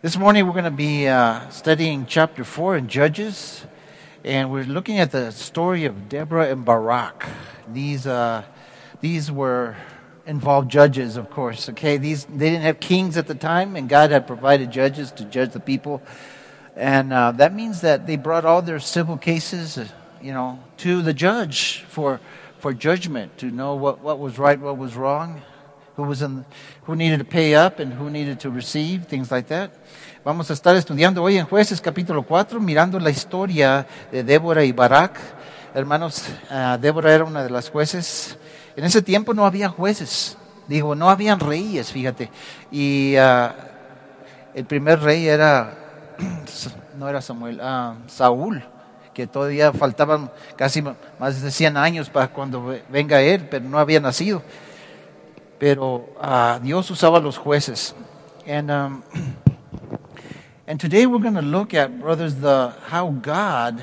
This morning we're going to be studying chapter 4 in Judges, and we're looking at the story of Deborah and Barak. These were involved judges, of course. Okay, they didn't have kings at the time, and God had provided judges to judge the people, and that means that they brought all their civil cases, to the judge for judgment, to know what was right, what was wrong. Who needed to pay up and who needed to receive, things like that. Vamos a estar estudiando hoy en Jueces capítulo 4, mirando la historia de Débora y Barak. Hermanos, Débora era una de las jueces. En ese tiempo no había jueces, no habían reyes, fíjate. Y el primer rey no era Samuel, Saúl, que todavía faltaban casi más de 100 años para cuando venga él, pero no había nacido. Pero Dios usaba los jueces. And today we're going to look at, brothers, how God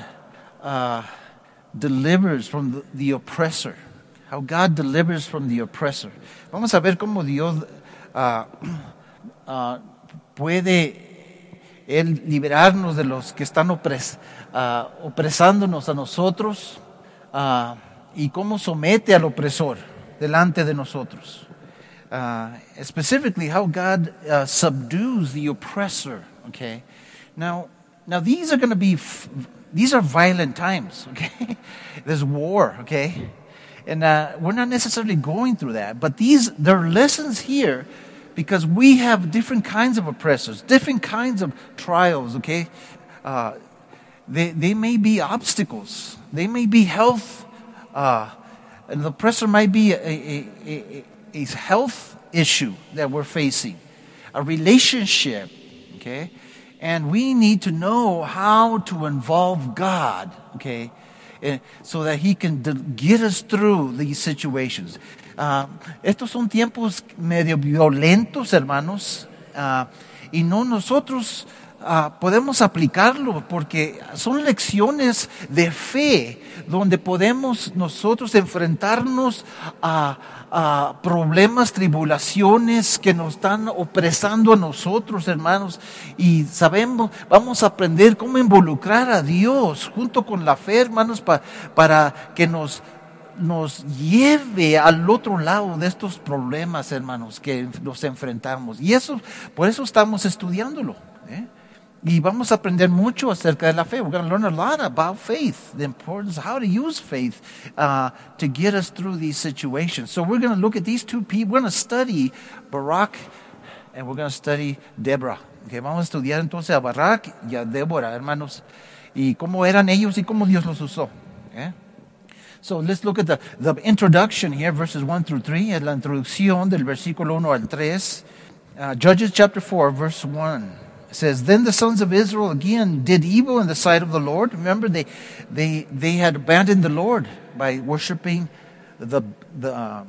delivers from the oppressor. How God delivers from the oppressor. Vamos a ver cómo Dios puede Él liberarnos de los que están opresándonos a nosotros y cómo somete al opresor delante de nosotros. Specifically how God subdues the oppressor. Okay, now these are going to be these are violent times. Okay, there's war. Okay, and we're not necessarily going through that, but there are lessons here because we have different kinds of oppressors, different kinds of trials. Okay, they may be obstacles, they may be health. And the oppressor might be a health issue that we're facing, a relationship, okay? And we need to know how to involve God, okay, so that He can get us through these situations. Estos son tiempos medio violentos, hermanos, y no nosotros podemos aplicarlo porque son lecciones de fe donde podemos nosotros enfrentarnos a problemas, tribulaciones que nos están opresando a nosotros, hermanos, y vamos a aprender cómo involucrar a Dios junto con la fe, hermanos, para que nos lleve al otro lado de estos problemas, hermanos, que nos enfrentamos. Y por eso estamos estudiándolo, Y vamos a aprender mucho acerca de la fe. We're going to learn a lot about faith, the importance of how to use faith to get us through these situations. So we're going to look at these two people. We're going to study Barak and we're going to study Deborah. Okay, vamos a estudiar entonces a Barak y a Débora, hermanos, y cómo eran ellos y cómo Dios los usó. Okay? So let's look at the introduction here, verses 1 through 3. Es la introducción del versículo 1 al 3. Judges chapter 4, verse 1. It says, Then the sons of Israel again did evil in the sight of the Lord. Remember, they had abandoned the Lord by worshiping Baal.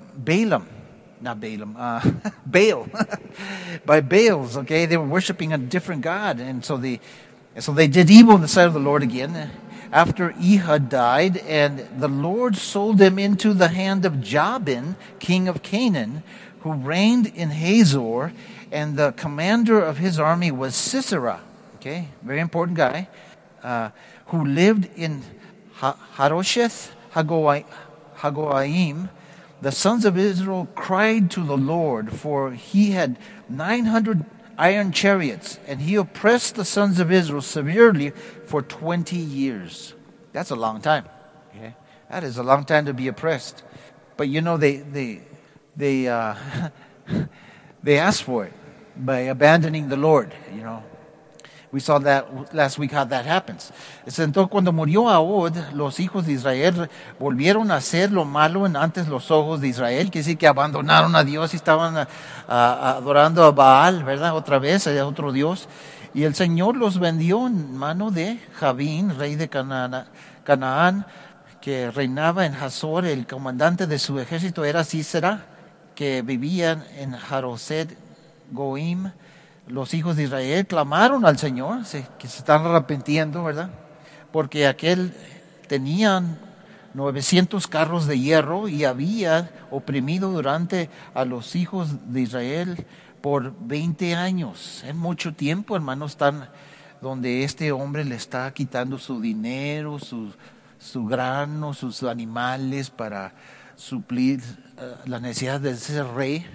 By Baals, okay? They were worshiping a different god. And so they did evil in the sight of the Lord again. After Ehud died, and the Lord sold them into the hand of Jabin, king of Canaan, who reigned in Hazor, and the commander of his army was Sisera, okay, very important guy, who lived in Harosheth Hagoaim. The sons of Israel cried to the Lord, for he had 900 iron chariots, and he oppressed the sons of Israel severely for 20 years. That's a long time. Okay? That is a long time to be oppressed. But they asked for it by abandoning the Lord, We saw that last week how that happens. Entonces, cuando murió Ahud, los hijos de Israel volvieron a hacer lo malo antes los ojos de Israel, quiere decir que abandonaron a Dios y estaban adorando a Baal, ¿verdad? Otra vez, a otro Dios. Y el Señor los vendió en mano de Jabín, rey de Canaán, que reinaba en Hazor. El comandante de su ejército era Sisera, que vivían en Haroset Goim. Los hijos de Israel clamaron al Señor, que se están arrepintiendo, ¿verdad? Porque aquel tenían 900 carros de hierro y había oprimido durante a los hijos de Israel por 20 años. Es mucho tiempo, hermanos, están donde este hombre le está quitando su dinero, su grano, sus animales para suplir la necesidad de ser rey.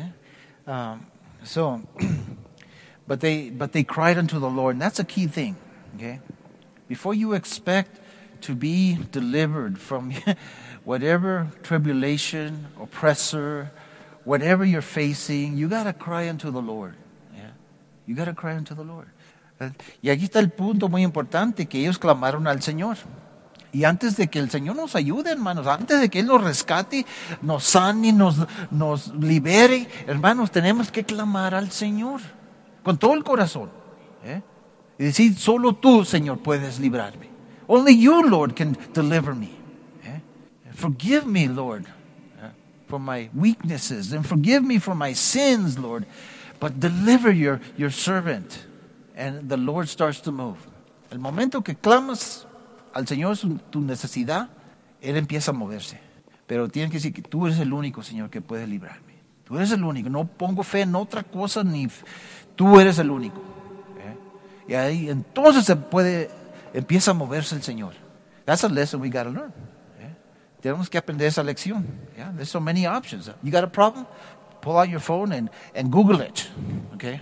But they cried unto the Lord, and that's a key thing. Okay, before you expect to be delivered from whatever tribulation, oppressor, whatever you're facing, you got to cry unto the Lord. Yeah? You got to cry unto the Lord. Y aquí está el punto muy importante, que ellos clamaron al Señor. Y antes de que el Señor nos ayude, hermanos, antes de que Él nos rescate, nos sane, nos libere, hermanos, tenemos que clamar al Señor con todo el corazón. Y decir, solo tú, Señor, puedes librarme. Only you, Lord, can deliver me. Forgive me, Lord, for my weaknesses, and forgive me for my sins, Lord. But deliver your servant. And the Lord starts to move. El momento que clamas al Señor tu necesidad, Él empieza a moverse. Pero tienes que decir que tú eres el único, Señor, que puede librarme. Tú eres el único. No pongo fe en otra cosa, tú eres el único. Y ahí entonces empieza a moverse el Señor. That's a lesson we got to learn. Tenemos que aprender esa lección. There's so many options. You got a problem? Pull out your phone and Google it. Okay?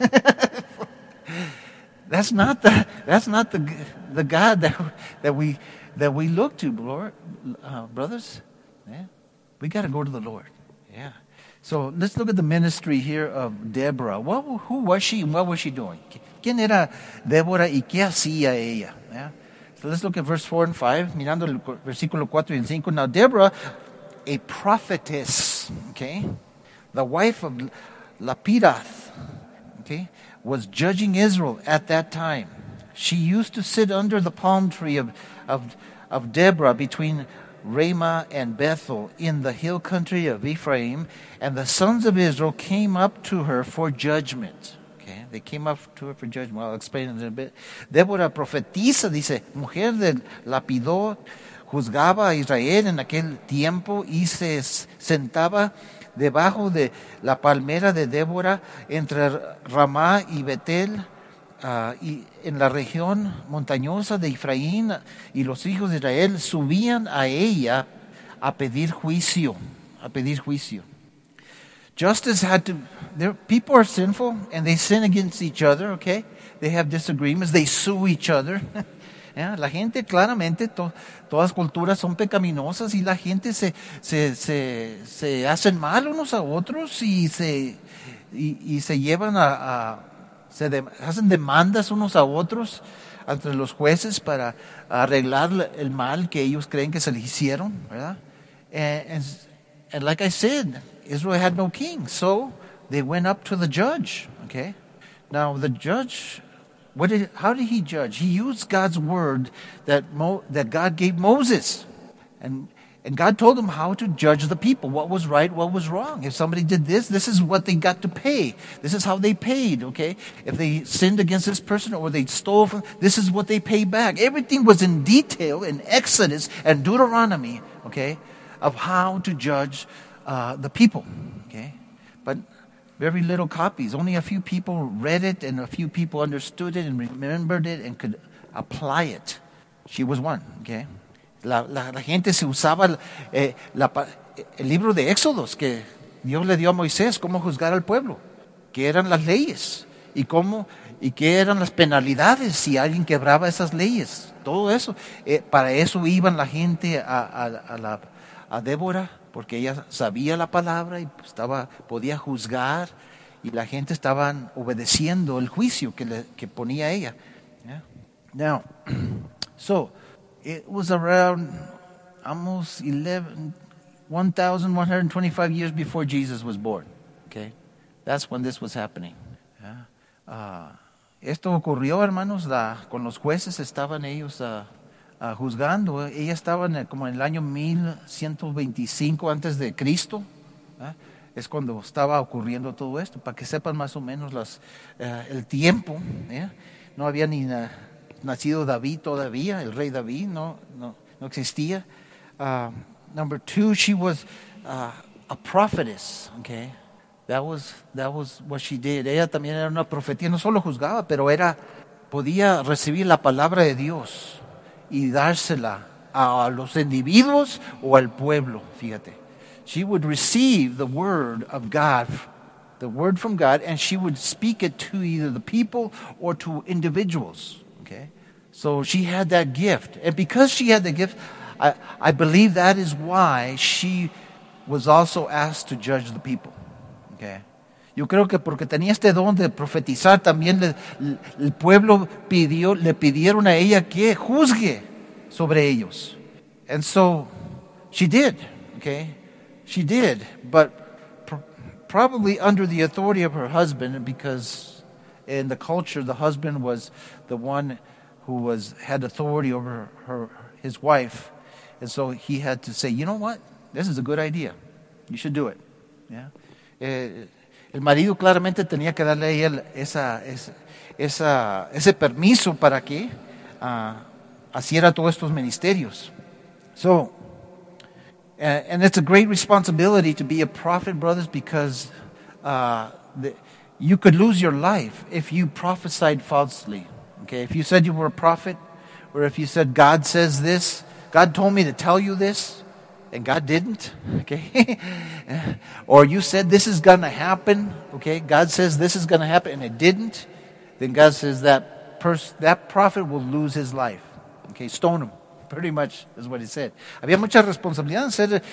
That's not the God that we look to, Lord, brothers. We got to go to the Lord. Yeah. So let's look at the ministry here of Deborah. Who was she and what was she doing? ¿Quién era Débora y qué hacía ella? Yeah. So let's look at verse 4 and 5, mirando el versículo 4 y 5. Now Deborah, a prophetess, okay, the wife of Lapidath, okay, was judging Israel at that time. She used to sit under the palm tree of Deborah between Ramah and Bethel in the hill country of Ephraim, and the sons of Israel came up to her for judgment. Okay, they came up to her for judgment. Well, I'll explain it in a bit. Débora profetiza, dice, mujer de Lapidó, juzgaba a Israel en aquel tiempo y se sentaba debajo de la palmera de Débora entre Ramá y Betel, y en la región montañosa de Efraín, y los hijos de Israel subían a ella a pedir juicio. Justice had to. People are sinful and they sin against each other. Okay, they have disagreements. They sue each other. La gente claramente, todas culturas son pecaminosas y la gente se hacen mal unos a otros y se llevan hacen demandas unos a otros ante los jueces para arreglar el mal que ellos creen que se les hicieron, ¿verdad? And like I said, Israel had no king, so they went up to the judge. Okay, now the judge. How did he judge? He used God's word that God gave Moses. And God told him how to judge the people. What was right, what was wrong. If somebody did this is what they got to pay. This is how they paid, okay? If they sinned against this person or they stole from, this is what they pay back. Everything was in detail in Exodus and Deuteronomy, okay, of how to judge the people, okay? But very little copies. Only a few people read it and a few people understood it and remembered it and could apply it. She was one, okay? La gente se usaba el libro de Éxodos que Dios le dio a Moisés, cómo juzgar al pueblo, qué eran las leyes y qué eran las penalidades si alguien quebraba esas leyes. Todo eso, para eso iban la gente a Débora, porque ella sabía la palabra y podía juzgar y la gente estaban obedeciendo el juicio que ponía ella. Yeah? Now, so it was around almost 1,125 years before Jesus was born. Okay, that's when this was happening. Yeah? Esto ocurrió, hermanos, con los jueces estaban ellos juzgando. Ella estaba como en el año 1125 antes de Cristo. Es cuando estaba ocurriendo todo esto, para que sepan más o menos el tiempo. No había ni nacido David todavía, el rey David no existía. Number two, she was a prophetess. Okay, That was what she did. Ella también era una profetía, no solo juzgaba, pero podía recibir la palabra de Dios y dársela a los individuos o al pueblo, fíjate. She would receive the word of God, the word from God, and she would speak it to either the people or to individuals, okay? So she had that gift. And because she had the gift, I believe that is why she was also asked to judge the people, okay? Yo creo que porque tenía este don de profetizar, también el pueblo le pidieron a ella que juzgue sobre ellos. And so she did, okay? She did, but probably under the authority of her husband, because in the culture the husband was the one who had authority over his wife. And so he had to say, you know what? This is a good idea. You should do it. Yeah? El marido claramente tenía que darle a ella ese permiso para que hiciera todos estos ministerios. So, and it's a great responsibility to be a prophet, brothers, because you could lose your life if you prophesied falsely. Okay, if you said you were a prophet, or if you said God says this, God told me to tell you this, and God didn't, okay? Or you said this is going to happen, okay? God says this is going to happen, and it didn't. Then God says that prophet will lose his life. Okay, stone him. Pretty much is what he said. Había mucha responsabilidad en ser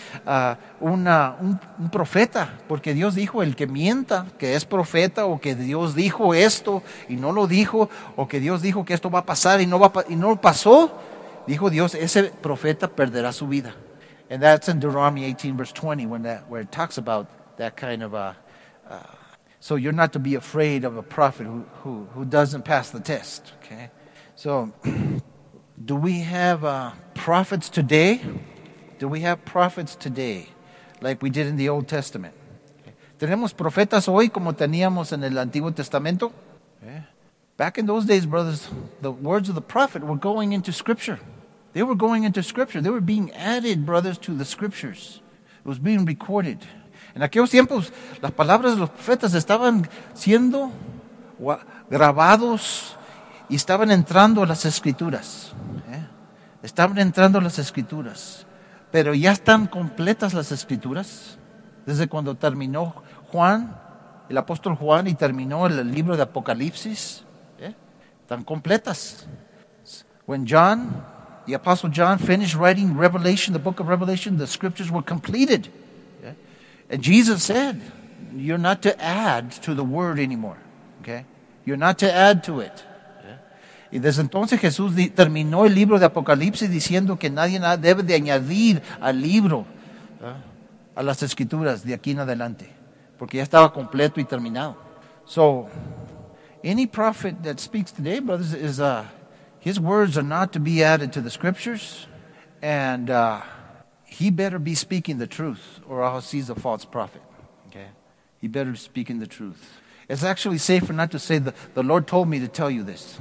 un profeta, porque Dios dijo, el que mienta, que es profeta, o que Dios dijo esto y no lo dijo, o que Dios dijo que esto va a pasar y no pasó, dijo Dios, ese profeta perderá su vida. And that's in Deuteronomy 18 verse 20 where it talks about that kind of so you're not to be afraid of a prophet who doesn't pass the test. Okay, so do we have prophets today? Do we have prophets today like we did in the Old Testament? Okay. ¿Tenemos profetas hoy como teníamos en el Antiguo Testamento? Okay. Back in those days, brothers, the words of the prophet were going into Scripture. They were going into Scripture. They were being added, brothers, to the Scriptures. It was being recorded. En aquellos tiempos, las palabras de los profetas estaban siendo grabados y estaban entrando a las Escrituras. Estaban entrando a las Escrituras. Pero ya están completas las Escrituras. Desde cuando terminó Juan, el apóstol Juan, y terminó el libro de Apocalipsis. Están completas. When the Apostle John finished writing Revelation, the book of Revelation, the scriptures were completed. Yeah? And Jesus said, you're not to add to the word anymore. Okay? You're not to add to it. Yeah? Y desde entonces Jesús terminó el libro de Apocalipsis diciendo que nadie debe de añadir al libro, a las escrituras de aquí en adelante, porque ya estaba completo y terminado. So, any prophet that speaks today, brothers, his words are not to be added to the scriptures, and he better be speaking the truth, or else he's a false prophet. Okay, he better be speaking the truth. It's actually safer not to say the Lord told me to tell you this,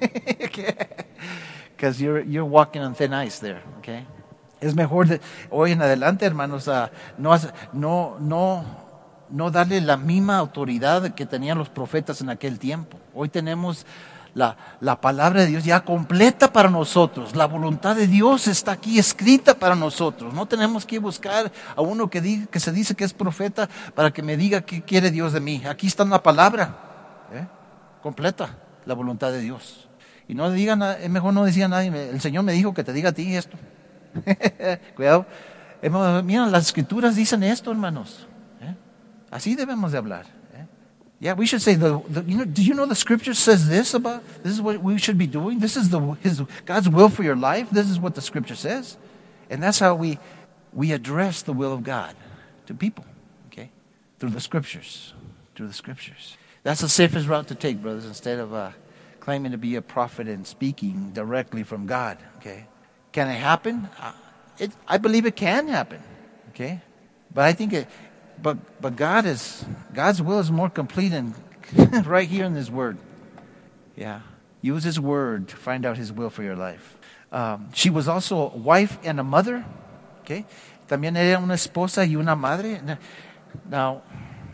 because you're walking on thin ice there. Okay, es mejor hoy en adelante, hermanos, no darle la misma autoridad que tenían los profetas en aquel tiempo. Hoy tenemos la palabra de Dios ya completa para nosotros. La voluntad de Dios está aquí escrita para nosotros. No tenemos que buscar a uno que se dice que es profeta para que me diga qué quiere Dios de mí. Aquí está la palabra completa, la voluntad de Dios. Y no digan, es mejor no decir a nadie, el Señor me dijo que te diga a ti esto. Cuidado. Mira, las escrituras dicen esto, hermanos. Así debemos de hablar. Yeah, we should say, do you know the scripture says this is what we should be doing? This is God's will for your life. This is what the scripture says. And that's how we address the will of God to people, okay? Through the scriptures. That's the safest route to take, brothers, instead of claiming to be a prophet and speaking directly from God, okay? Can it happen? I believe it can happen, okay? But I think But God's will is more complete and right here in His Word. Yeah. Use His Word to find out His will for your life. She was also a wife and a mother. Okay. También era una esposa y una madre. Now,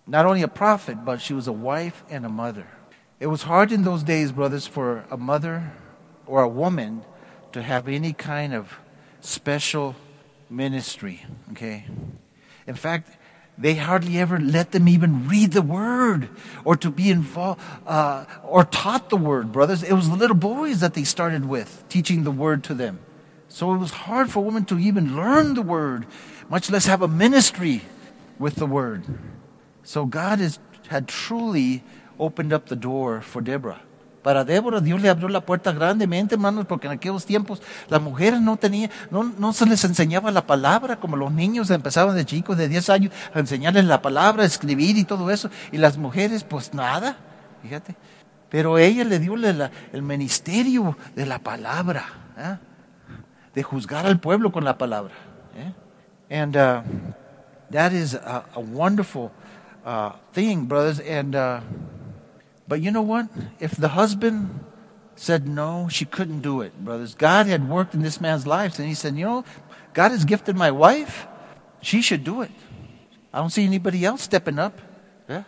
not only a prophet, but she was a wife and a mother. It was hard in those days, brothers, for a mother or a woman to have any kind of special ministry, okay? In fact, they hardly ever let them even read the word or to be involved or taught the word, brothers. It was the little boys that they started with, teaching the word to them. So it was hard for women to even learn the word, much less have a ministry with the word. So God had truly opened up the door for Deborah. Para Débora, Dios le abrió la puerta grandemente, hermanos, porque en aquellos tiempos las mujeres no se les enseñaba la palabra, como los niños empezaban de chicos, de 10 años, a enseñarles la palabra, a escribir y todo eso. Y las mujeres, pues nada, fíjate. Pero ella le dio el ministerio de la palabra, de juzgar al pueblo con la palabra. And that is a wonderful thing, brothers. And but you know what? If the husband said no, she couldn't do it, brothers. God had worked in this man's life, and he said, you know, God has gifted my wife. She should do it. I don't see anybody else stepping up. Yeah?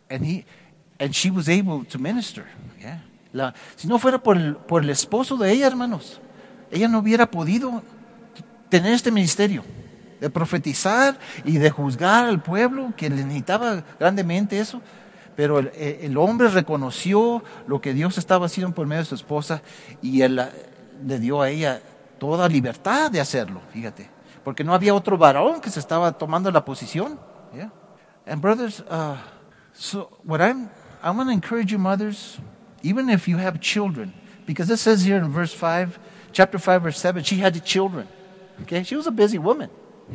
And she was able to minister. Yeah? Si no fuera por el esposo de ella, hermanos, ella no hubiera podido tener este ministerio de profetizar y de juzgar al pueblo, que le necesitaba grandemente eso. Pero el hombre reconoció lo que Dios estaba haciendo por medio de su esposa y él le dio a ella toda libertad de hacerlo, fíjate. Porque no había otro varón que se estaba tomando la posición. Yeah? And brothers, so what I want to encourage you, mothers, even if you have children, because it says here in chapter 5, verse 7, she had children. Okay? She was a busy woman.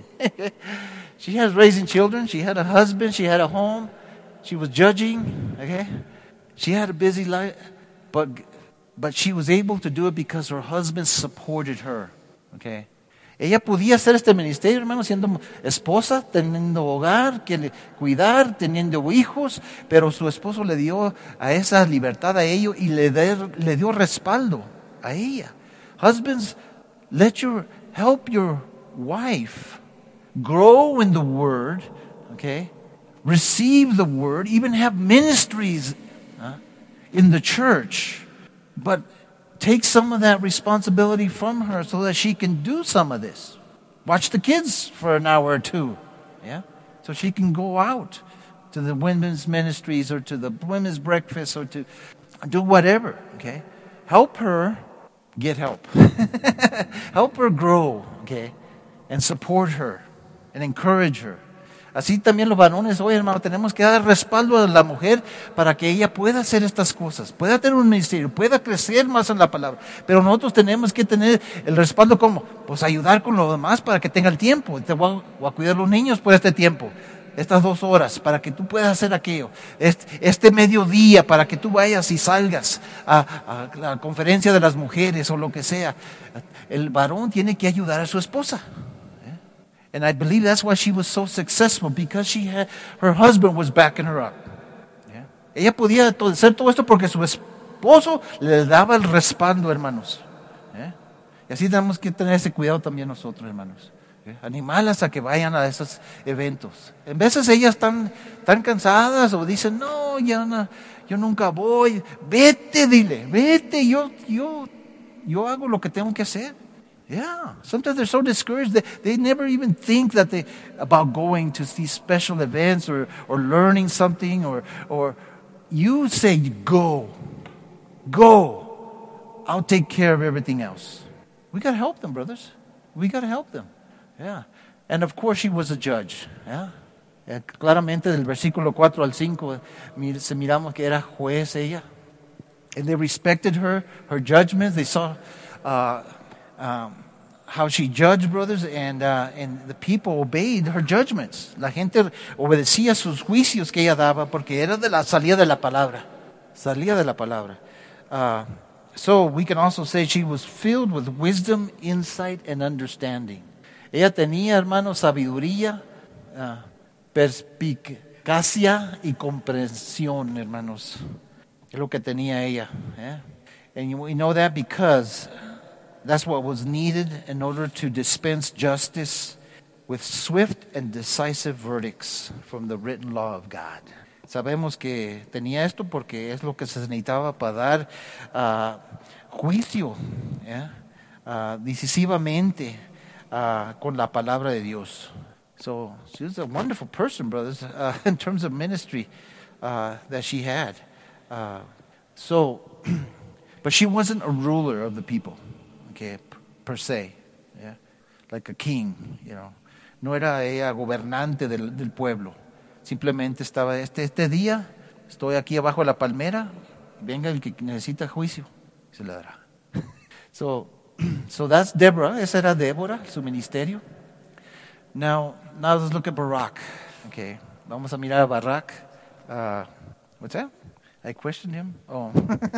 She was raising children. She had a husband. She had a home. She was judging, okay? She had a busy life, but she was able to do it because her husband supported her, okay? Ella podía hacer este ministerio, hermano, siendo esposa, teniendo hogar, cuidar, teniendo hijos, pero su esposo le dio a esa libertad a ellos y le dio respaldo a ella. Husbands, help your wife grow in the word, okay? Receive the word, even have ministries in the church, but take some of that responsibility from her so that she can do some of this. Watch the kids for an hour or two, yeah, so she can go out to the women's ministries or to the women's breakfast or to do whatever, okay? Help her get help. Help her grow, okay, and support her and encourage her. Así también los varones hoy, hermano, tenemos que dar respaldo a la mujer para que ella pueda hacer estas cosas, pueda tener un ministerio, pueda crecer más en la palabra. Pero nosotros tenemos que tener el respaldo, ¿cómo? Pues ayudar con lo demás para que tenga el tiempo. Te voy a cuidar a los niños por este tiempo, estas 2 horas, para que tú puedas hacer aquello. Este mediodía, para que tú vayas y salgas a la conferencia de las mujeres o lo que sea. El varón tiene que ayudar a su esposa. And I believe that's why she was so successful, because her husband was backing her up. Yeah. Ella podía hacer todo esto porque su esposo le daba el respaldo, hermanos. Yeah. Y así tenemos que tener ese cuidado también nosotros, hermanos. Yeah. Animarlas a que vayan a esos eventos. En veces ellas están tan cansadas o dicen, no, yo nunca voy. Vete, dile, vete, yo hago lo que tengo que hacer. Yeah, sometimes they're so discouraged that they never even think about going to these special events or learning something or you say, go, I'll take care of everything else. We got to help them, brothers. We got to help them. Yeah. And of course she was a judge. Yeah. Claramente del versículo 4 al 5 miramos que era juez ella. And they respected her judgments. They saw how she judged, brothers, and the people obeyed her judgments. La gente obedecía sus juicios que ella daba porque era salía de la palabra. So we can also say she was filled with wisdom, insight, and understanding. Ella tenía, hermanos, sabiduría, perspicacia y comprensión, hermanos. Es lo que tenía ella. And we know that because that's what was needed in order to dispense justice with swift and decisive verdicts from the written law of God. Sabemos que tenía esto porque es lo que se necesitaba para dar juicio, decisivamente con la palabra de Dios. So she was a wonderful person, brothers, in terms of ministry that she had. But she wasn't a ruler of the people, okay, per se, like a king, No era ella gobernante del pueblo. Simplemente estaba este día, estoy aquí abajo de la palmera, venga el que necesita juicio, se le dará. So that's Deborah, esa era Débora, su ministerio. Now let's look at Barak. Okay, vamos a mirar a Barak. What's that? I questioned him. Oh.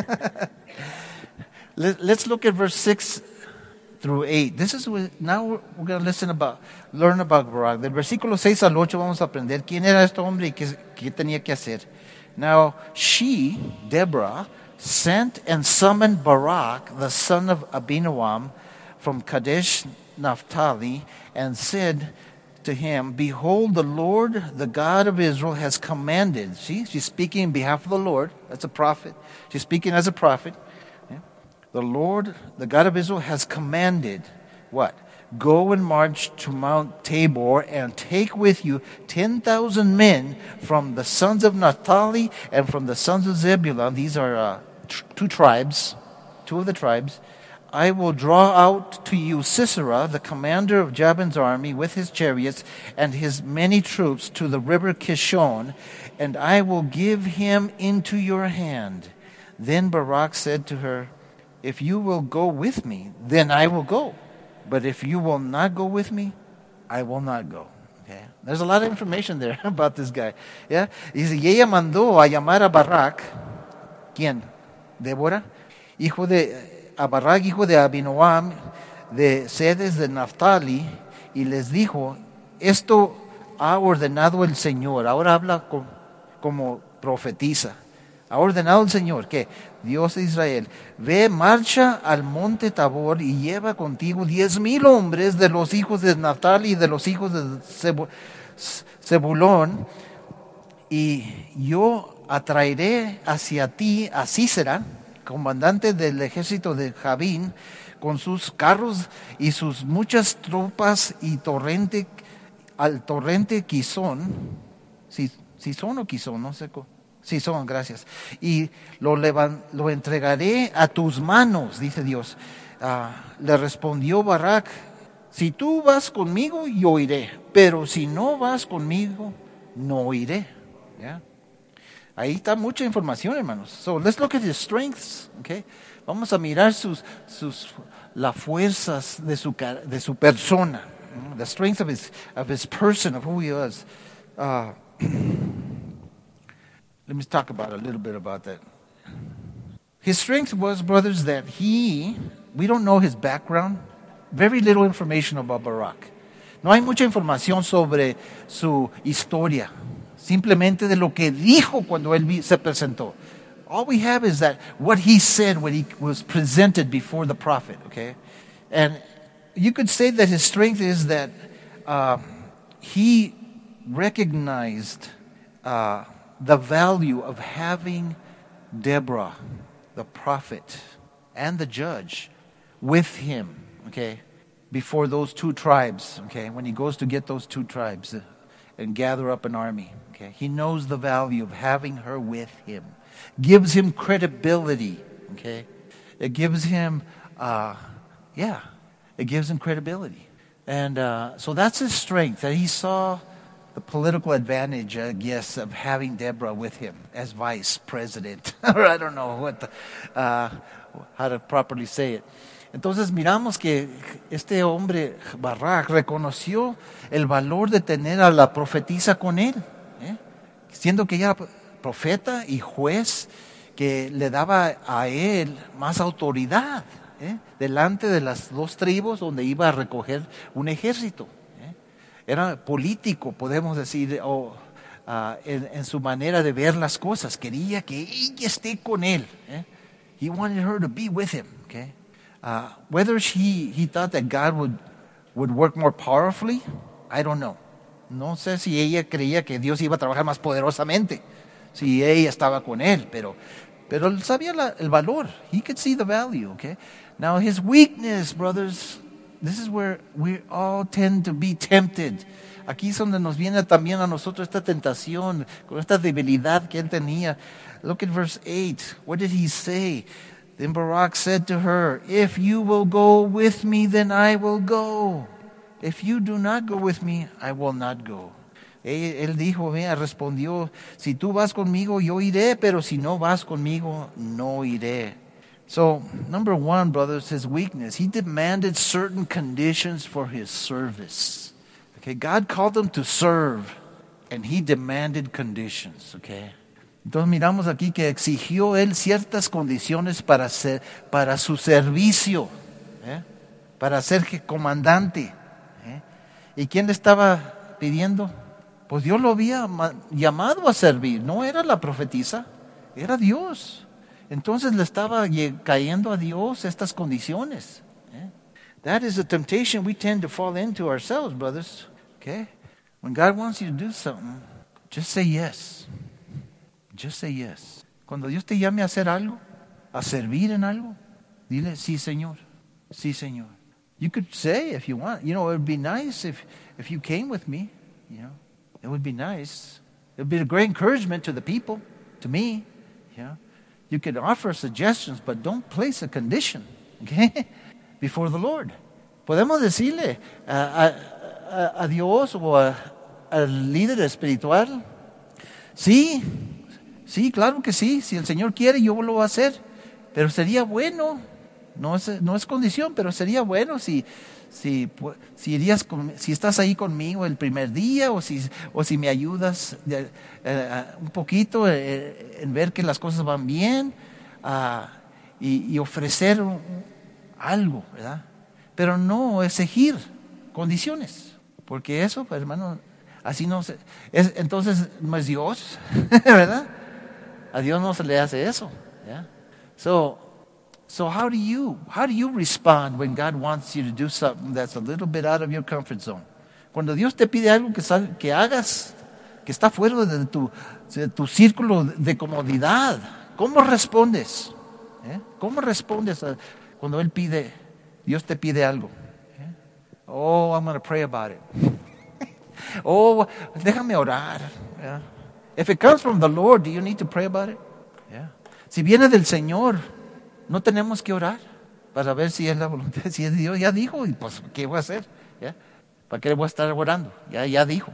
Let's look at verse 6 through 8. Now we're going to learn about Barak. Del versículo 6 al 8 vamos a aprender quién era este hombre y qué tenía que hacer. Now she, Deborah, sent and summoned Barak, the son of Abinoam, from Kadesh Naphtali, and said to him, Behold, the Lord, the God of Israel, has commanded. See, she's speaking on behalf of the Lord. That's a prophet. She's speaking as a prophet. The Lord, the God of Israel, has commanded what? Go and march to Mount Tabor and take with you 10,000 men from the sons of Naphtali and from the sons of Zebulun. These are two of the tribes. I will draw out to you Sisera, the commander of Jabin's army, with his chariots and his many troops to the river Kishon, and I will give him into your hand. Then Barak said to her, If you will go with me, then I will go. But if you will not go with me, I will not go. Okay? There's a lot of information there about this guy. Yeah? Dice, y ella mandó a llamar a Barak. ¿Quién? Débora. A Barak, hijo de Abinoam, de Sedes de Naphtali, y les dijo, esto ha ordenado el Señor. Ahora habla como profetiza. Ha ordenado el Señor que Dios de Israel, ve, marcha al monte Tabor y lleva contigo 10,000 hombres de los hijos de Naphtali y de los hijos de Zebulón, y yo atraeré hacia ti a Sisera, comandante del ejército de Jabín, con sus carros y sus muchas tropas y al torrente Quizón, Sison o Quizón, no sé cómo. Sison, gracias. Y lo entregaré a tus manos, dice Dios. Le respondió Barak, si tú vas conmigo, yo iré, pero si no vas conmigo, no iré. ¿Ya? Ahí está mucha información, hermanos. So let's look at his strengths, okay? Vamos a mirar las fuerzas de su persona, the strength of his person, of who he was. Let me talk a little bit about that. His strength was, brothers, that we don't know his background, very little information about Barak. No hay mucha información sobre su historia, simplemente de lo que dijo cuando él se presentó. All we have is that what he said when he was presented before the prophet, okay? And you could say that his strength is that he recognized the value of having Deborah, the prophet, and the judge with him, okay, before those two tribes, okay, when he goes to get those two tribes and gather up an army, okay. He knows the value of having her with him. Gives him credibility, okay. It gives him, it gives him credibility. And so that's his strength, that he saw the political advantage, I guess, of having Deborah with him as vice president. Or I don't know how to properly say it. Entonces miramos que este hombre, Barak, reconoció el valor de tener a la profetisa con él, siendo que ella era profeta y juez, que le daba a él más autoridad delante de las dos tribus donde iba a recoger un ejército. Era político, podemos decir, en su manera de ver las cosas. Quería que ella esté con él. He wanted her to be with him. Okay? Whether he thought that God would work more powerfully I don't know. No sé si ella creía que Dios iba a trabajar más poderosamente, si ella estaba con él, pero él sabía el valor. He could see the value, okay? Now his weakness, brothers, this is where we all tend to be tempted. Aquí es donde nos viene también a nosotros esta tentación, con esta debilidad que él tenía. Look at verse 8. What did he say? Then Barak said to her, if you will go with me, then I will go. If you do not go with me, I will not go. Él dijo, respondió, si tú vas conmigo, yo iré, pero si no vas conmigo, no iré. So, number one, brothers, his weakness. He demanded certain conditions for his service. Okay, God called him to serve, and he demanded conditions, okay? Entonces miramos aquí que exigió él ciertas condiciones para su servicio, para ser comandante. ¿Y quién le estaba pidiendo? Pues Dios lo había llamado a servir, no era la profetisa, era Dios. Entonces le estaba cayendo a Dios estas condiciones. That is a temptation we tend to fall into ourselves, brothers. Okay? When God wants you to do something, just say yes. Just say yes. Cuando Dios te llame a hacer algo, a servir en algo, dile, sí, Señor. Sí, Señor. You could say if you want, it would be nice if you came with me, It would be nice. It would be a great encouragement to the people, to me, You could offer suggestions, but don't place a condition, okay, before the Lord. Podemos decirle a Dios o al líder espiritual, sí, claro que sí, si el Señor quiere yo lo voy a hacer, pero sería bueno, no es condición, pero sería bueno si estás ahí conmigo el primer día o si me ayudas un poquito en ver que las cosas van bien y ofrecer algo, ¿verdad? Pero no exigir condiciones, porque eso, pues, hermano, así no entonces no es Dios, ¿verdad? A Dios no se le hace eso, ¿ya? So how do you respond when God wants you to do something that's a little bit out of your comfort zone? Cuando Dios te pide algo que hagas, que está fuera de tu círculo de comodidad, ¿cómo respondes? ¿Cómo respondes cuando Dios te pide algo? Oh, I'm going to pray about it. Oh, déjame orar. Yeah. If it comes from the Lord, do you need to pray about it? Yeah. Si viene del Señor, no tenemos que orar para ver si es la voluntad, si es Dios. Ya dijo, y pues, ¿qué voy a hacer? ¿Ya? ¿Para qué voy a estar orando? Ya dijo.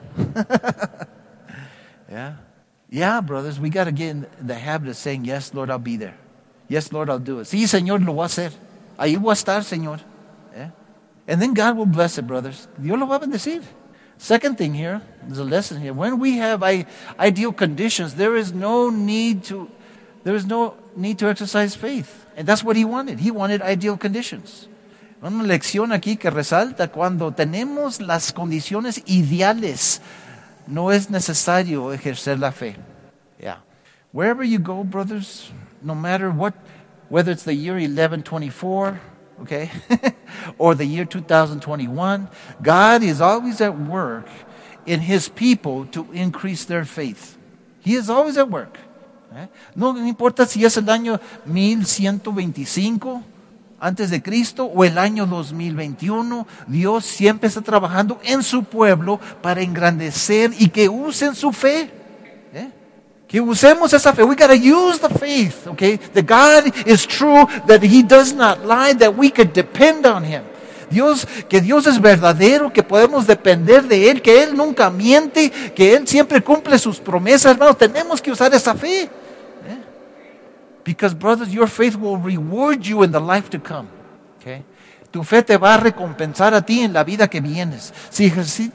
Yeah, brothers, we got to get in the habit of saying, yes, Lord, I'll be there. Yes, Lord, I'll do it. Sí, Señor, lo voy a hacer. Ahí voy a estar, Señor. Yeah? And then God will bless it, brothers. Dios lo va a bendecir. Second thing here, there's a lesson here. When we have ideal conditions, there is no need to exercise faith. And that's what he wanted. He wanted ideal conditions. Una lección aquí que resalta: cuando tenemos las condiciones ideales, no es necesario ejercer la fe. Yeah. Wherever you go, brothers, no matter what, whether it's the year 1124, okay, or the year 2021, God is always at work in his people to increase their faith. He is always at work. No importa si es el año 1125 antes de Cristo o el año 2021, Dios siempre está trabajando en su pueblo para engrandecer y que usen su fe. Que usemos esa fe. We got to use the faith, okay? That God is true, that he does not lie, that we could depend on him. Que Dios es verdadero, que podemos depender de él, que él nunca miente, que él siempre cumple sus promesas, hermanos. Tenemos que usar esa fe. Because, brothers, your faith will reward you in the life to come. Okay? Tu fe te va a recompensar a ti en la vida que vienes. Si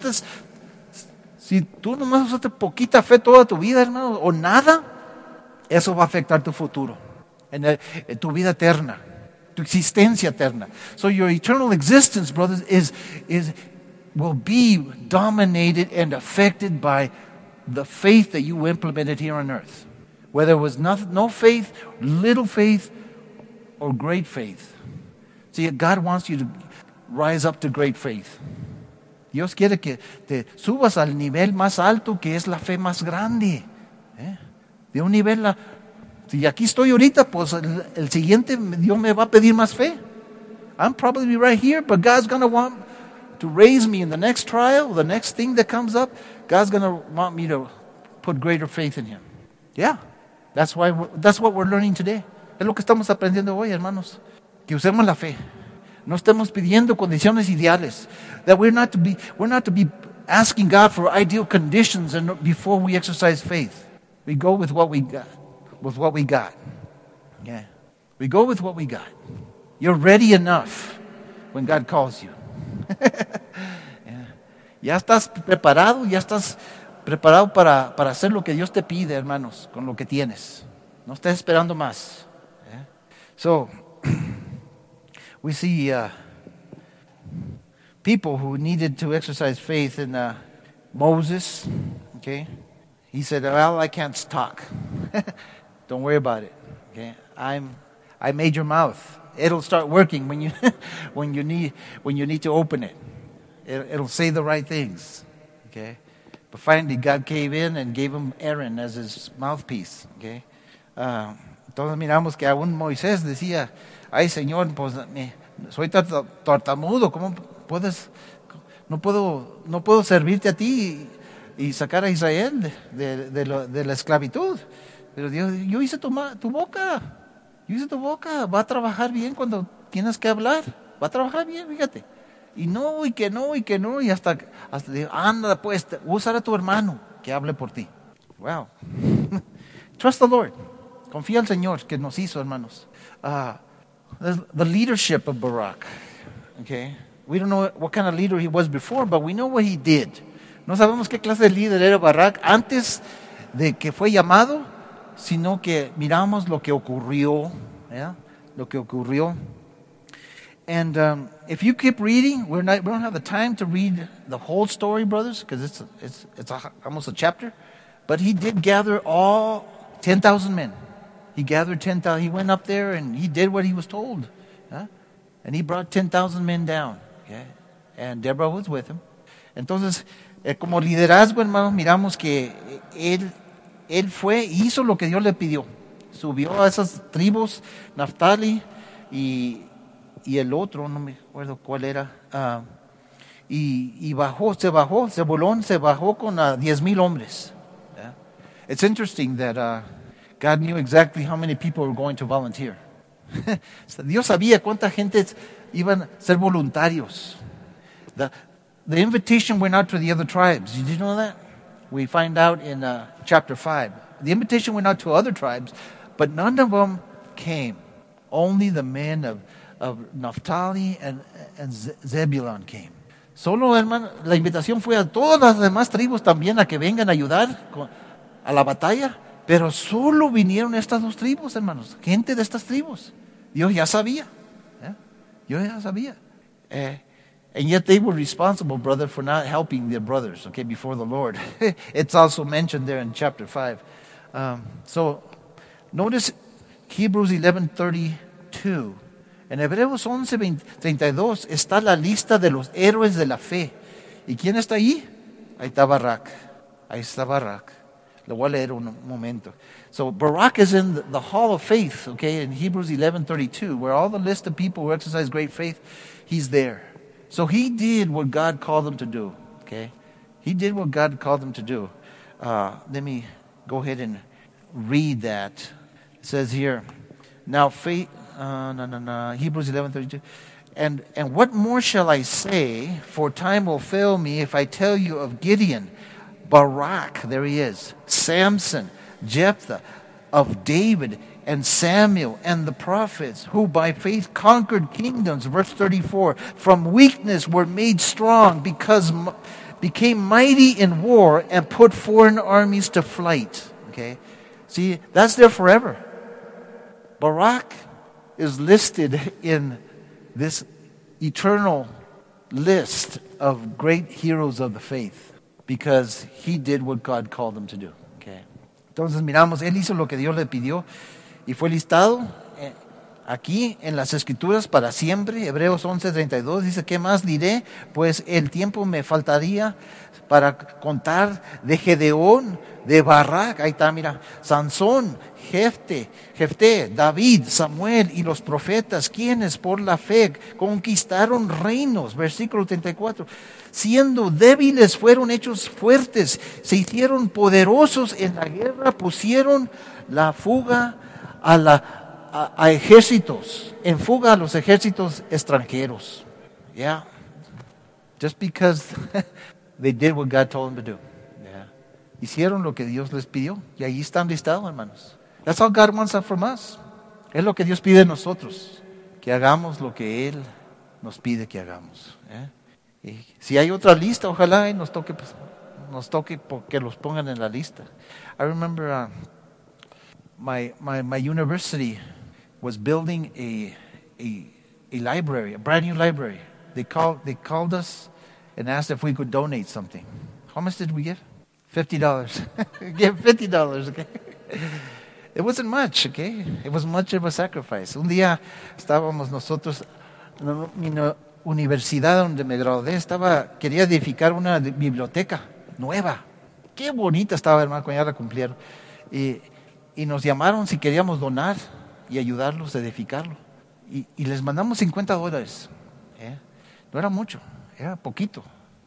tú nomás usaste poquita fe toda tu vida, hermano, o nada, eso va a afectar tu futuro, en tu vida eterna, tu existencia eterna. So your eternal existence, brothers, will be dominated and affected by the faith that you implemented here on earth. Whether it was no faith, little faith, or great faith. See, God wants you to rise up to great faith. Dios quiere que te subas al nivel más alto, que es la fe más grande. De un nivel, si aquí estoy ahorita, pues el siguiente Dios me va a pedir más fe. I'm probably right here, but God's going to want to raise me in the next trial, the next thing that comes up. God's going to want me to put greater faith in Him. Yeah, that's what we're learning today. Es lo que estamos aprendiendo hoy, hermanos. Que usemos la fe. No estemos pidiendo condiciones ideales. That we're not to be asking God for ideal conditions before we exercise faith. We go with what we got. Yeah. We go with what we got. You're ready enough when God calls you. Yeah. Ya estás preparado para hacer lo que Dios te pide, hermanos, con lo que tienes. No estés esperando más. Yeah. So, we see people who needed to exercise faith in Moses. Okay, he said, "Well, I can't talk. Don't worry about it. Okay, I made your mouth. It'll start working when you when you need to open it. It'll say the right things." Okay, but finally God gave in and gave him Aaron as his mouthpiece. Okay, entonces miramos que aún Moisés decía, "Ay, Señor, pues soy tartamudo, ¿cómo puedes? No puedo servirte a ti y sacar a Israel de la esclavitud. Pero Dios, yo hice tu boca. Va a trabajar bien cuando tienes que hablar. Va a trabajar bien, fíjate. Y que no. Y hasta digo, anda, pues, usar a tu hermano que hable por ti. Wow. Trust the Lord. Confía al Señor que nos hizo, hermanos. The leadership of Barak. Okay? We don't know what kind of leader he was before, but we know what he did. No sabemos qué clase de líder era Barak antes de que fue llamado, sino que miramos lo que ocurrió. Yeah? Lo que ocurrió. And if you keep reading, we don't have the time to read the whole story, brothers, because it's almost a chapter. But he did gather all 10,000 men. He gathered 10,000. He went up there and he did what he was told. Huh? And he brought 10,000 men down. Okay? And Deborah was with him. Entonces, como liderazgo, hermanos, miramos que él fue y hizo lo que Dios le pidió. Subió a esas tribus, Naftali y el otro, no me acuerdo cuál era. Y Zebulón se bajó con 10,000 hombres. Yeah? It's interesting that God knew exactly how many people were going to volunteer. Dios sabía cuánta gente iban a ser voluntarios. The invitation went out to the other tribes. Did you know that? We find out in chapter 5. The invitation went out to other tribes, but none of them came. Only the men of Naphtali and Zebulun came. Solo, hermano, la invitación fue a todas las demás tribus también a que vengan a ayudar a la batalla, pero solo vinieron estas dos tribus, hermanos, gente de estas tribus. Dios ya sabía. Dios ya sabía. And yet they were responsible, brother, for not helping their brothers, okay, before the Lord. It's also mentioned there in chapter 5. So notice Hebrews 11:32. En Hebreos 11:32 está la lista de los héroes de la fe. ¿Y quién está ahí? Ahí está Barak. Lo voy a leer un momento. So Barak is in the hall of faith, okay, in Hebrews 11:32, where all the list of people who exercise great faith, he's there. So he did what God called him to do, okay? He did what God called him to do. Let me go ahead and read that. It says here, now faith, Hebrews 11:32. And what more shall I say? For time will fail me if I tell you of Gideon, Barak, there he is, Samson, Jephthah, of David and Samuel and the prophets, who by faith conquered kingdoms. Verse 34, from weakness were made strong, because became mighty in war and put foreign armies to flight. Okay, see, that's there forever. Barak is listed in this eternal list of great heroes of the faith because he did what God called him to do. Okay. Entonces miramos, él hizo lo que Dios le pidió y fue listado aquí en las Escrituras para siempre. Hebreos 11:32 dice, ¿qué más diré? Pues el tiempo me faltaría para contar de Gedeón, de Barak, ahí está, mira, Sansón, Jefté, David, Samuel y los profetas, quienes por la fe conquistaron reinos, versículo 34. Siendo débiles fueron hechos fuertes, se hicieron poderosos en la guerra, pusieron la fuga a ejércitos, en fuga a los ejércitos extranjeros. Yeah. Just because they did what God told them to do. Yeah. Hicieron lo que Dios les pidió y ahí están listados, hermanos. That's all God wants from us. Es lo que Dios pide de nosotros, que hagamos lo que Él nos pide que hagamos. Yeah. Y si hay otra lista, ojalá y nos toque porque los pongan en la lista. I remember my university was building a library, a brand new library. They called us and asked if we could donate something. How much did we give? $50. Give $50, okay? It wasn't much, okay? It was much of a sacrifice. Un día estábamos nosotros en la universidad donde me gradué, quería edificar una biblioteca nueva. Qué bonita estaba, hermano, cuando ya la cumplieron. Y nos llamaron si queríamos donar y ayudarlos a edificarlo. Y les mandamos $50. No era mucho, era poquito.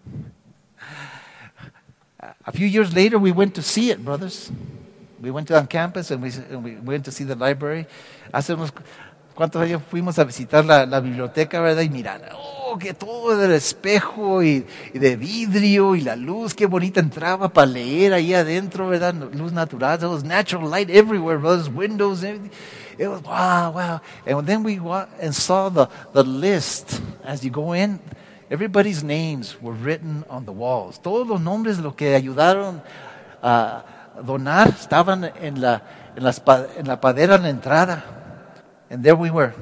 A few years later, we went to see it, brothers. We went on campus and we went to see the library. Hace unos cuantos años fuimos a visitar la biblioteca, ¿verdad? Y mirar, que todo del espejo y de vidrio y la luz, qué bonita entraba para leer ahí adentro, ¿verdad? Luz natural, there was natural light everywhere, brothers, windows, everything. It was wow. And then we went and saw the list as you go in. Everybody's names were written on the walls. Todos los nombres, los que ayudaron a donar, estaban en la padera en la entrada. And there we were.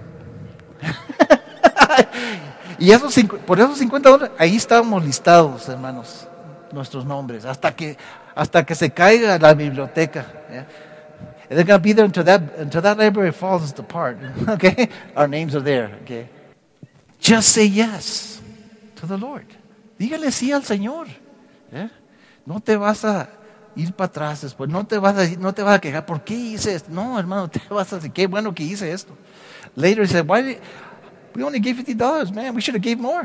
Y por esos $50, ahí estábamos listados, hermanos, nuestros nombres, hasta que se caiga la biblioteca. Yeah? And they're going to be there until that library falls apart. Okay? Our names are there. Okay? Just say yes to the Lord. Dígale sí al Señor. Yeah? No te vas a ir para atrás después. No te vas a quejar. ¿Por qué hice esto? No, hermano, te vas a decir, qué bueno que hice esto. Later he said, we only gave $50, man. We should have gave more.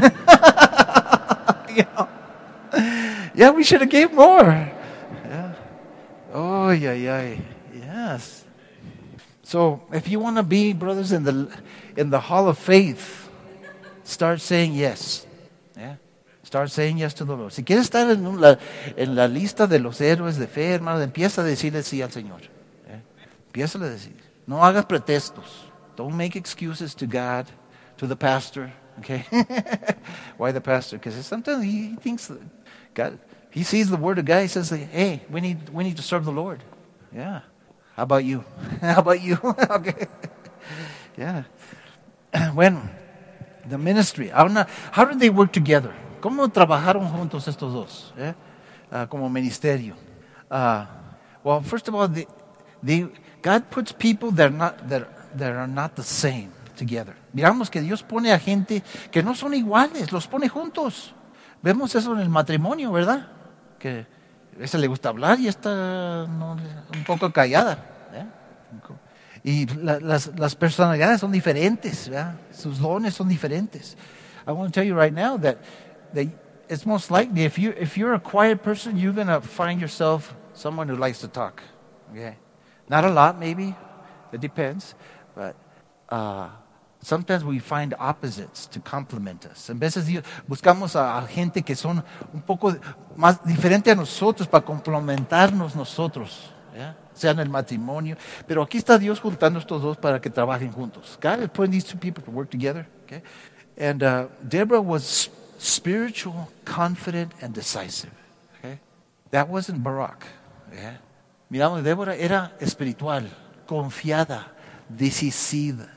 You know? Yeah, we should have gave more. Yeah. Oh, yeah. Yes. So, if you want to be, brothers, in the hall of faith, start saying yes. Yeah. Start saying yes to the Lord. Si quieres estar en la lista de los héroes de fe, hermano, empieza a decirle sí al Señor. Yeah. Empieza a decir. No hagas pretextos. Don't make excuses to God, to the pastor, okay? Why the pastor? Because sometimes he thinks that God, he sees the word of God, he says, hey, we need to serve the Lord. Yeah. How about you? How about you? Okay. Yeah. Bueno, the ministry. How did they work together? ¿Cómo trabajaron juntos estos dos? Como ministerio. Well, first of all, God puts people that are not the same together. Miramos que Dios pone a gente que no son iguales, los pone juntos. Vemos eso en el matrimonio, ¿verdad? Que a esa le gusta hablar y esta un poco callada. Y las personalidades son diferentes, ¿verdad? Sus dones son diferentes. I want to tell you right now that it's most likely if you're a quiet person, you're going to find yourself someone who likes to talk. Okay? Not a lot, maybe. It depends. But sometimes we find opposites to complement us. En veces buscamos a gente que son un poco más diferente a nosotros para complementarnos nosotros, ¿yeah? Sea en el matrimonio. Pero aquí está Dios juntando estos dos para que trabajen juntos. God is putting these two people to work together. Okay? And Deborah was spiritual, confident, and decisive. Okay? That wasn't Barak. Yeah? Miramos, Deborah era espiritual, confiada, decisiva,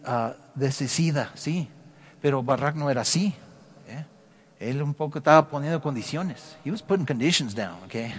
sí, pero Barak no era así. ¿Eh? Él un poco estaba poniendo condiciones. He was putting conditions down, okay?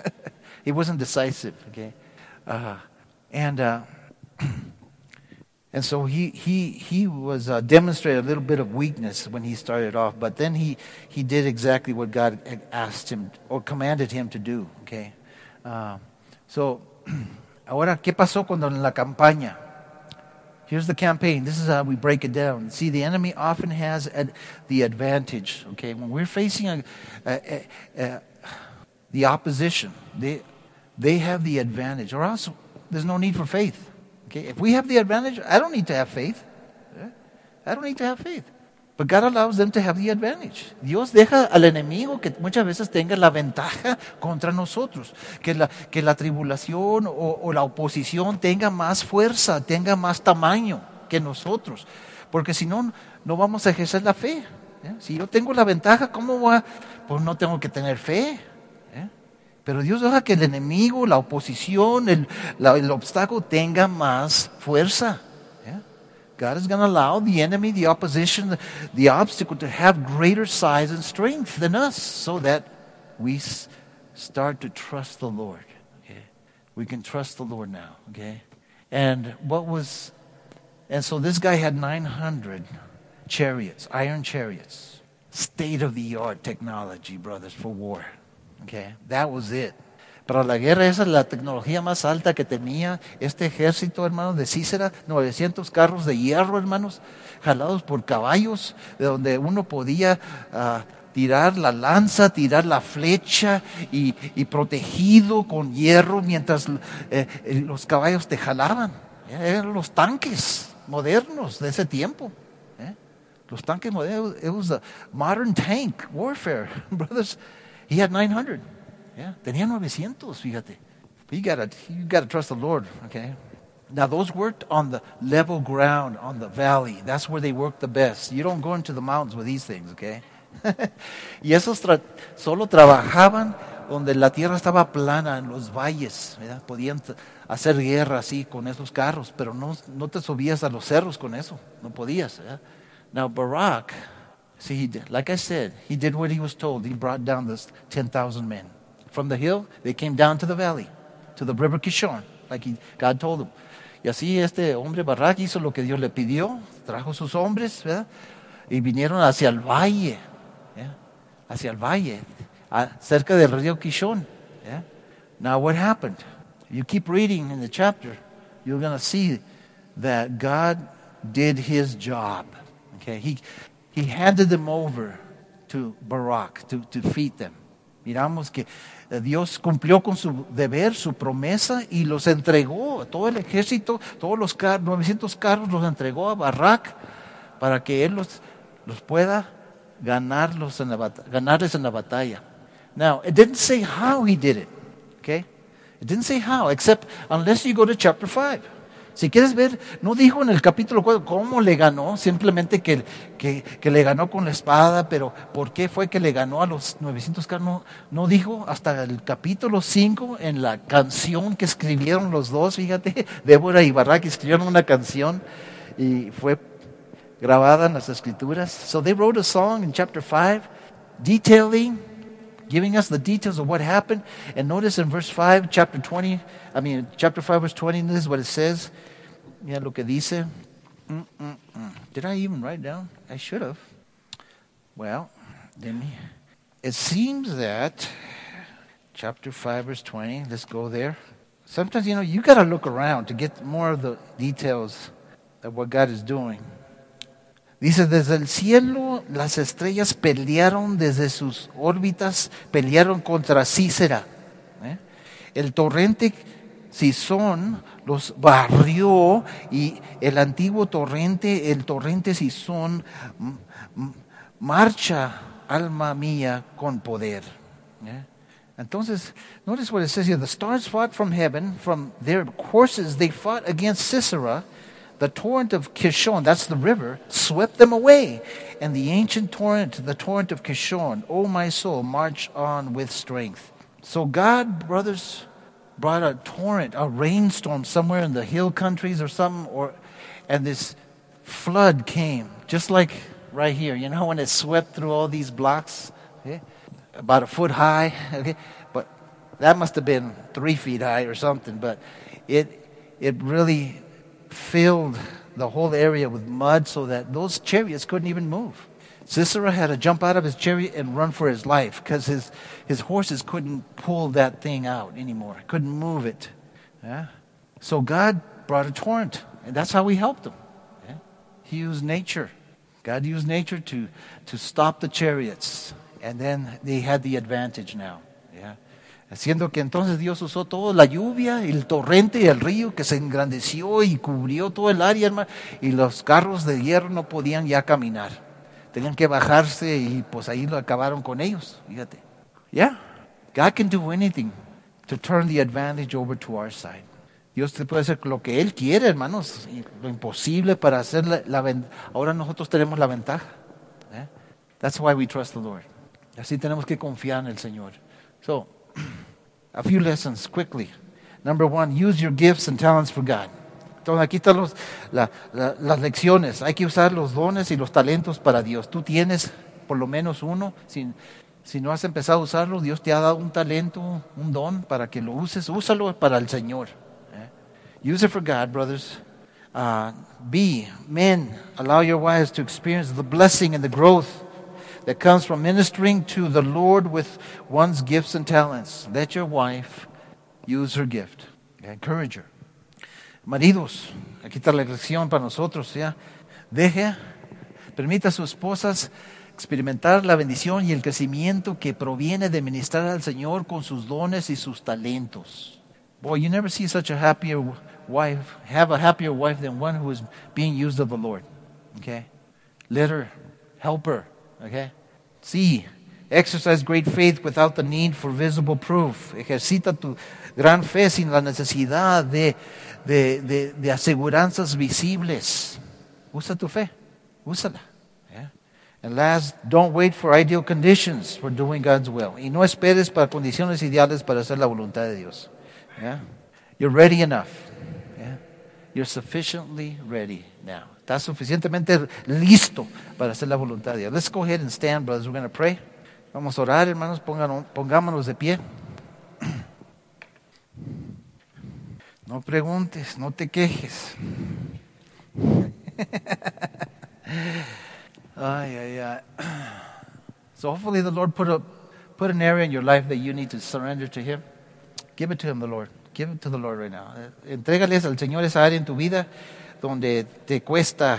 He wasn't decisive, okay? And And so he was demonstrated a little bit of weakness when he started off, but then he did exactly what God asked him or commanded him to do. Okay, so ahora qué pasó cuando en la campaña? Here's the campaign. This is how we break it down. See, the enemy often has the advantage. Okay, when we're facing the opposition, they have the advantage, or else there's no need for faith. Okay, if we have the advantage, I don't need to have faith. I don't need to have faith. But God allows them to have the advantage. Dios deja al enemigo que muchas veces tenga la ventaja contra nosotros. Que la tribulación o la oposición tenga más fuerza, tenga más tamaño que nosotros. Porque si no, no vamos a ejercer la fe. Si yo tengo la ventaja, ¿cómo voy a? Pues no tengo que tener fe. Pero Dios deja que el enemigo, la oposición, el obstáculo tenga más fuerza. God is going to allow the enemy, the opposition, the obstacle to have greater size and strength than us so that we start to trust the Lord. Okay? We can trust the Lord now. Okay? And so this guy had 900 chariots, iron chariots, state-of-the-art technology, brothers, for war. Okay? That was it. Para la guerra esa es la tecnología más alta que tenía este ejército, hermanos, de Císara. 900 carros de hierro, hermanos, jalados por caballos, de donde uno podía tirar la lanza, tirar la flecha y protegido con hierro mientras los caballos te jalaban. Eran los tanques modernos de ese tiempo. Los tanques modernos, it was a modern tank warfare, brothers. He had 900. Tenía 900, fíjate. You gotta trust the Lord, okay? Now those worked on the level ground, on the valley. That's where they worked the best. You don't go into the mountains with these things, okay? Y esos solo trabajaban donde la tierra estaba plana, en los valles, ¿verdad? Podían hacer guerra así con esos carros, pero no te subías a los cerros con eso. No podías, ¿verdad? Now Barak, see, like I said, he did what he was told. He brought down those 10,000 men. From the hill, they came down to the valley, to the river Kishon, like God told them. Y así este hombre Barak hizo lo que Dios le pidió, trajo sus hombres, ¿verdad? Y vinieron hacia el valle, cerca del río Kishon. ¿Yeah? Now what happened? You keep reading in the chapter, you're going to see that God did his job. Okay, he handed them over to Barak to defeat them. Miramos que Dios cumplió con su deber, su promesa, y los entregó, todo el ejército, todos los 900 carros los entregó a Barak para que él los pueda ganarles en la batalla. Now, it didn't say how he did it, okay? It didn't say how, except unless you go to chapter 5. Si quieres ver, no dijo en el capítulo 4 cómo le ganó, simplemente que le ganó con la espada, pero ¿por qué fue que le ganó a los 900 carros? No dijo hasta el capítulo 5 en la canción que escribieron los dos, fíjate, Débora y Barak escribieron una canción y fue grabada en las escrituras. So they wrote a song in chapter 5 detailing, giving us the details of what happened. And notice in verse 5, chapter 5, verse 20, this is what it says. Mira lo que dice. Did I even write down? I should have. Well, it seems that chapter 5, verse 20, let's go there. Sometimes, you got to look around to get more of the details of what God is doing. Dice, desde el cielo las estrellas pelearon desde sus órbitas, pelearon contra Císara. El torrente Cisón los barrió y el antiguo torrente, el torrente Cisón, marcha, alma mía, con poder. Entonces, notice what it says here. The stars fought from heaven, from their courses they fought against Sisera. The torrent of Kishon, that's the river, swept them away. And the ancient torrent, the torrent of Kishon, O my soul, march on with strength. So God, brothers, brought a torrent, a rainstorm somewhere in the hill countries or something, and this flood came, just like right here. You know when it swept through all these blocks? Okay? About a foot high. Okay? But that must have been 3 feet high or something. But it really filled the whole area with mud so that those chariots couldn't even move. Sisera had to jump out of his chariot and run for his life because his horses couldn't pull that thing out anymore, couldn't move it. Yeah? So God brought a torrent, and that's how he helped them. Yeah? He used nature. God used nature to stop the chariots, and then they had the advantage now. Yeah? Haciendo que entonces Dios usó toda la lluvia, el torrente y el río que se engrandeció y cubrió todo el área, hermano, y los carros de hierro no podían ya caminar. Tenían que bajarse y pues ahí lo acabaron con ellos. Fíjate. Yeah. God can do anything to turn the advantage over to our side. Dios te puede hacer lo que Él quiere, hermanos. Lo imposible para hacer ahora nosotros tenemos la ventaja. Yeah? That's why we trust the Lord. Así tenemos que confiar en el Señor. So, a few lessons quickly. Number one, use your gifts and talents for God. Entonces aquí están las lecciones. Hay que usar los dones y los talentos para Dios. Tú tienes por lo menos uno. Si no has empezado a usarlo, Dios te ha dado un talento, un don para que lo uses. Úsalo para el Señor. Use it for God, brothers. Men, allow your wives to experience the blessing and the growth that comes from ministering to the Lord with one's gifts and talents. Let your wife use her gift. Encourage her. Maridos, aquí está la lección para nosotros, ¿ya? Permita a sus esposas experimentar la bendición y el crecimiento que proviene de ministrar al Señor con sus dones y sus talentos. Boy, you never see such a happier wife, have a happier wife than one who is being used of the Lord. Okay? Let her, help her. Okay? Sí, exercise great faith without the need for visible proof. Ejercita tu gran fe sin la necesidad de aseguranzas visibles. Usa tu fe. Úsala. Yeah? And last, don't wait for ideal conditions for doing God's will. Y no esperes para condiciones ideales para hacer la voluntad de Dios. Yeah? You're ready enough. Yeah? You're sufficiently ready now. Estás suficientemente listo para hacer la voluntad de Dios. Let's go ahead and stand, brothers. We're going to pray. Vamos a orar, hermanos. Pongámonos de pie. No preguntes, no te quejes. So hopefully the Lord put an area in your life that you need to surrender to Him. Give it to Him, the Lord. Give it to the Lord right now. Entrégales al Señor esa área en tu vida donde te cuesta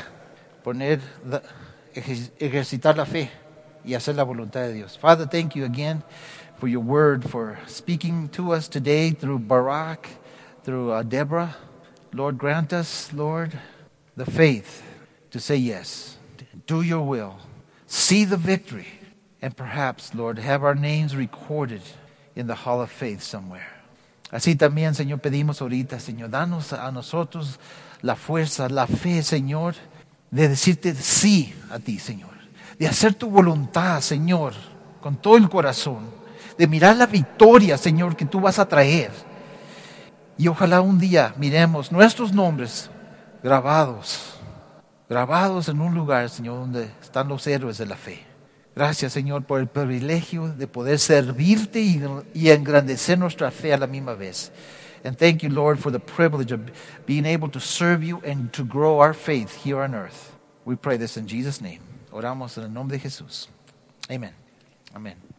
ejercitar la fe y hacer la voluntad de Dios. Father, thank you again for your word, for speaking to us today through Barak, through Deborah. Lord, grant us, Lord, the faith to say yes, do your will, see the victory, and perhaps, Lord, have our names recorded in the Hall of Faith somewhere. Así también, Señor, pedimos ahorita, Señor, danos a nosotros la fuerza, la fe, Señor, de decirte sí a ti, Señor, de hacer tu voluntad, Señor, con todo el corazón, de mirar la victoria, Señor, que tú vas a traer. Y ojalá un día miremos nuestros nombres grabados en un lugar, Señor, donde están los héroes de la fe. Gracias, Señor, por el privilegio de poder servirte y engrandecer nuestra fe a la misma vez. And thank you, Lord, for the privilege of being able to serve you and to grow our faith here on earth. We pray this in Jesus' name. Oramos en el nombre de Jesús. Amen. Amen.